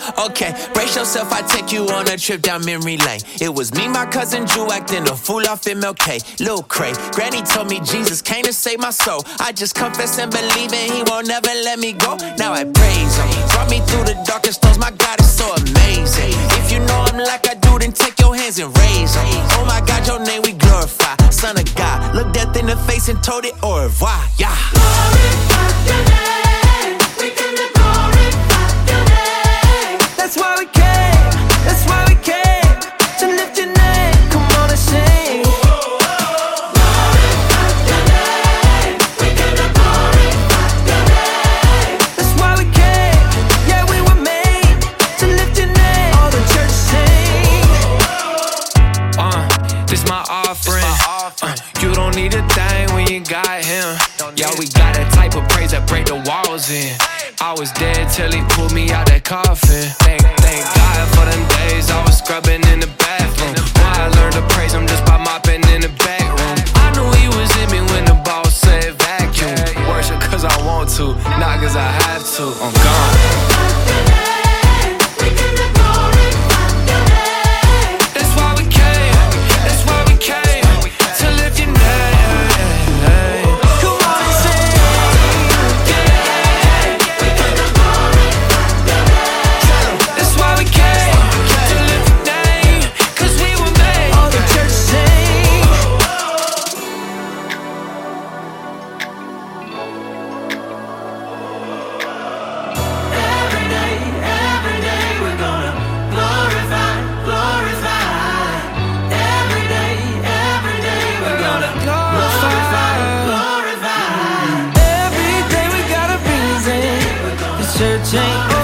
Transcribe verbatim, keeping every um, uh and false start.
Okay, brace yourself, I take you on a trip down memory lane. It was me, my cousin Drew, acting a fool off M L K. Lil' Cray, Granny told me Jesus came to save my soul. I just confess and believe and he won't never let me go. Now I praise him, brought me through the darkest storms. My God is so amazing. If you know him like I do, then take your hands and raise them. Oh my God, your name we glorify. Son of God, look death in the face and told it au revoir. Yeah. Glorify your name. We gonna glorify your name. That's why we came. That's why we came to lift your name. Come on and sing. Glorify your name. We gonna glorify your name. That's why we came. Yeah, we were made to lift your name. All the church sing. Uh, this my offering. Uh, you don't need a thing when you got him. Yeah, we got that type of praise that break the walls in. I was dead till he pulled me out that coffin. Thank, thank God for them days I was scrubbing in the bathroom. Why I learned to praise him just by mopping in the back room. I knew he was in me when the boss said vacuum. Worship cause I want to, not cause I have to. I'm gone. We gonna glorify your name. That's why we came, that's why we came to lift your name. Come on and sing. That's why we came to lift your name, cause we were made. All the church sing. Every day, every day we're gonna glorify, glorify. Every day, every day we're gonna glorify, glorify. Every day we got a reason. The church ain't